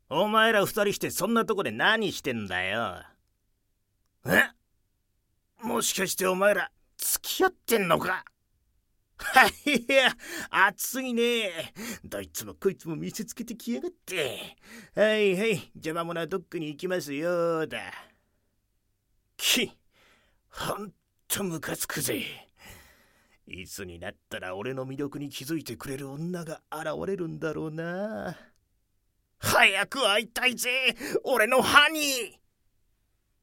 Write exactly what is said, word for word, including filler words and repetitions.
お前ら二人してそんなとこで何してんだよ。え？もしかしてお前ら付き合ってんのか？いや、熱いね。どいつもこいつも見せつけてきやがって。はいはい、邪魔者どっかに行きますよだ。き、ほんとムカつくぜ。いつになったら俺の魅力に気づいてくれる女が現れるんだろうな。早く会いたいぜ、俺のハニー。